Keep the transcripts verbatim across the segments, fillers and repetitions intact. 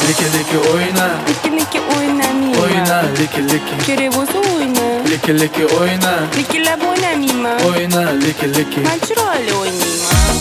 Liki liki oyna, Liki liki o'ynamayman. oyna liki liki. Kerak bo'lsa o'yna. Liki liki oyna, Likilab o'ynamayman. oyna liki liki. Men chiroyli o'ynayman.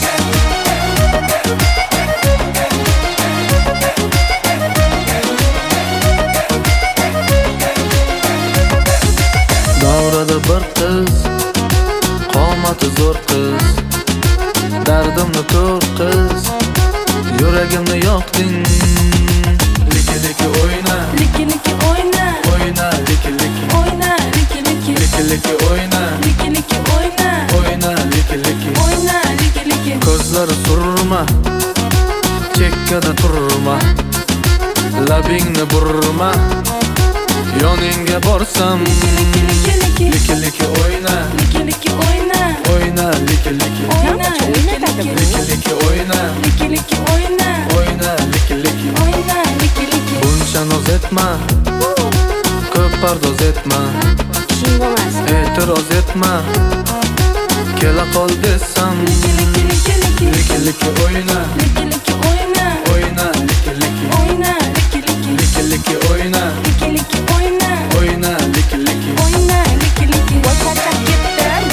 Davrada bir qiz, qomati zo'r qiz, dardimni ko'r qiz, yuragimni yoqding. Liki liki oyna, Liki liki o'yna. oyna liki liki. O'yna liki liki. Liki liki oyna, Liki liki o'yna. oyna liki liki. O'yna liki liki. Ko'zlari surma, chekkada turma, labingni burma, yoningga borsam. Liki liki. Liki liki oyna, Liki liki o'yna. oyna liki liki. O'yna liki liki. Liki liki oyna, Liki liki o'yna. oyna liki liki. O'yna liki liki. Buncha noz etma, ko'p pardoz etma, Ishing bo'lmas. e'tiroz etma, kela qol desam. Liki liki liki liki. Liki liki oyna, Liki liki o'yna. oyna liki liki. O'yna liki liki. Liki liki oyna, Liki liki o'yna. oyna liki liki. O'yna liki liki. Voy charchab ketdim.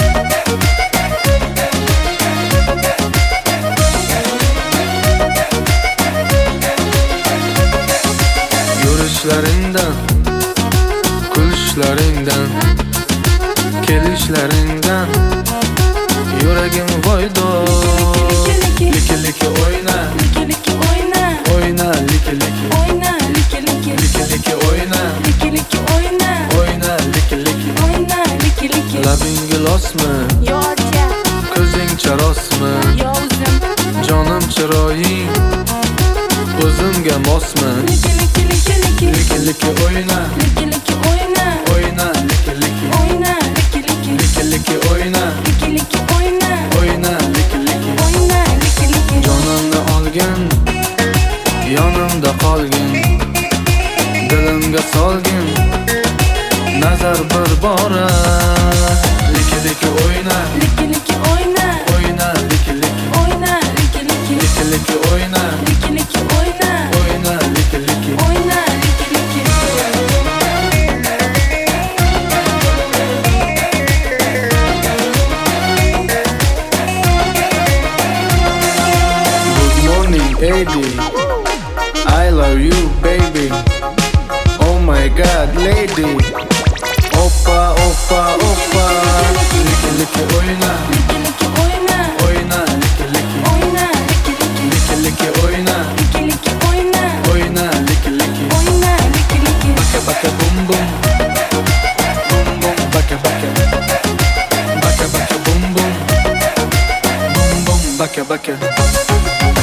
Yurishlaringdan, kulishlaringdan, kelishlaringdan yuragim voydor. Liki liki oyna, Liki liki o'yna. oyna liki liki. O'yna liki liki. Liki liki oyna, Liki liki o'yna. oyna liki liki. O'yna liki liki. Labing gilosmi, Yorcha. ko'zing charosmi, Yovuzim. jonim chiroying, o'zimga mosmi. Liki liki liki liki. Liki liki oyna, Liki liki o'yna. oyna liki liki. O'yna liki liki. Liki liki oyna, Liki liki o'yna. oyna liki liki. O'yna liki liki. Jonimni olgin, yonimda qolgin, dilimga solgin, nazar bir bora. Liki liki oyna, Liki liki o'yna. oyna liki liki. O'yna liki liki. Liki liki oyna, Liki liki o'yna. oyna liki liki. O'yna liki liki. Good morning, Eddie. I love you, baby. Oh my God, lady. Oppa, oppa, oppa. Liki liki oyna, Liki liki o'yna. oyna liki liki. O'yna liki liki. Liki liki oyna, Liki liki o'yna. oyna liki liki. O'yna liki liki. Baka baka bum bum, bum bum baka baka. Baka baka bum bum, bum bum baka baka.